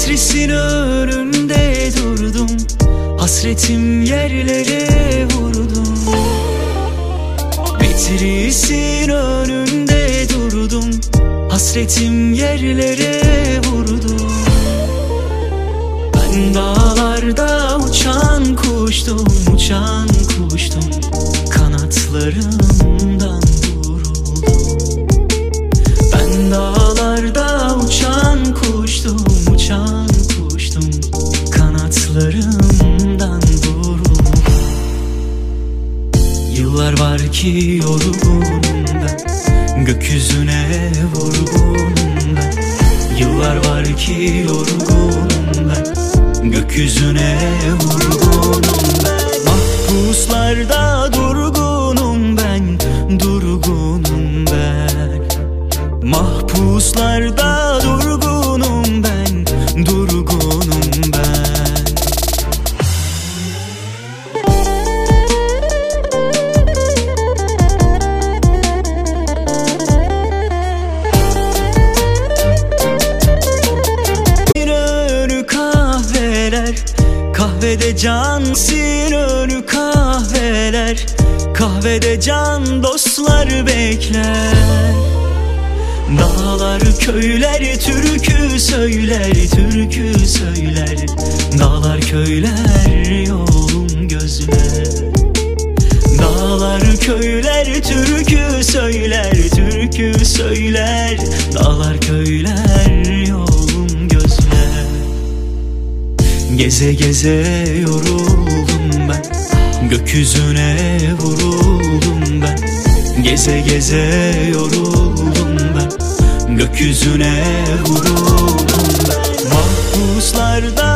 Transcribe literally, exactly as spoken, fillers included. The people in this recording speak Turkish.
Hatresin önünde durdum, hasretim yerlere vurdum. Betrisin önünde durdum, hasretim yerlere vurdum. Ben dağlarda uçan kuştum, uçan kuştum, kanatlarımdan vuruldum. Ben dağlarda uçan kuştum, uçan kuştum, kanatlarımdan vuruldum. Yıllar var ki yorgunum ben, gökyüzüne vurgunum ben. Yıllar var ki yorgunum ben, gökyüzüne vurgunum ben. Mahpuslarda durgunum ben, durgunum ben. Mahpuslarda durgunum ben, durgunum ben. Kahvede can sinönü kahveler, kahvede can dostlar bekler. Dağlar köyler türkü söyler, türkü söyler. Dağlar köyler yolum gözler. Dağlar köyler türkü söyler, türkü söyler. Dağlar köyler yolum gözler. Geze geze yoruldum ben, gökyüzüne vuruldum ben. Geze geze yoruldum ben, gökyüzüne vuruldum ben. Mahpuslarda